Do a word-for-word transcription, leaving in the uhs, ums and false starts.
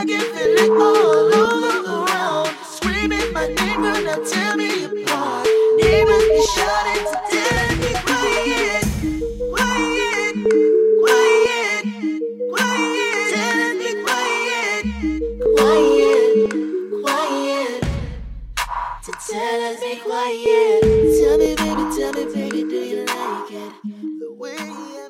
can feel it all over around. Screaming my name, girl, now tear me apart. Neighbors be shouting to tell me quiet, quiet, quiet, quiet. Telling me quiet, quiet, quiet. To tell us be quiet. Tell me, baby, tell me, baby, do you like it the way?